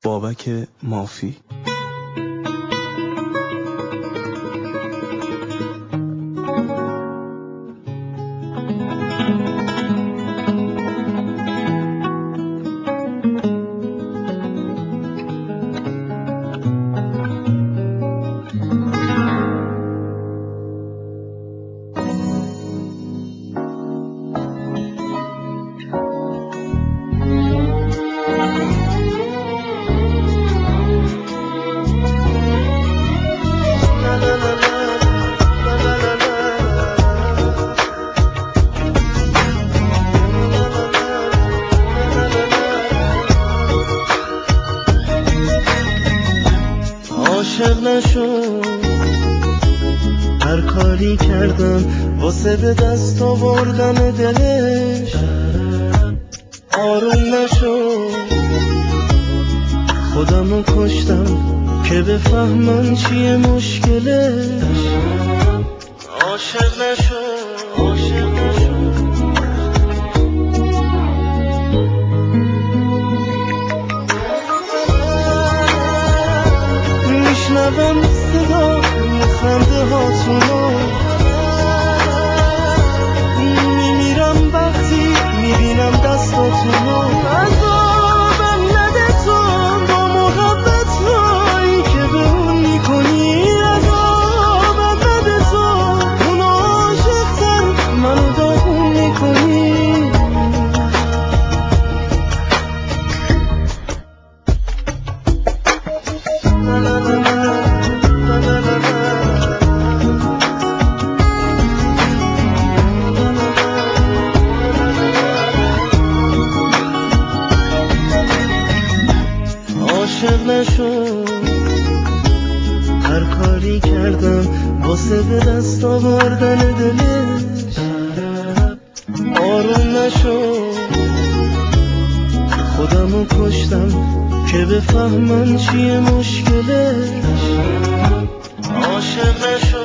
بابک مافی. عاشق نشو، هر کاری کردم واسه به دست آوردن دلش. آروم نشو، خودمو کشتم که بفهمم چیه مشکلش. عاشق نشو، عاشق نشو. میشنوم صدا خنده هاتونو، میمیرم وقتی میبینم دستاتونو. عذابم نده تو با محبتایی که به اون میکنی. عذابم نده تو اون عاشقتر منو داغون میکنی. عاشق نشو، هر کاری کردم واسه به دست آوردن دلش. آروم نشو، خودمو کشتم که بفهمم چیه مشکلش. عاشق نشو.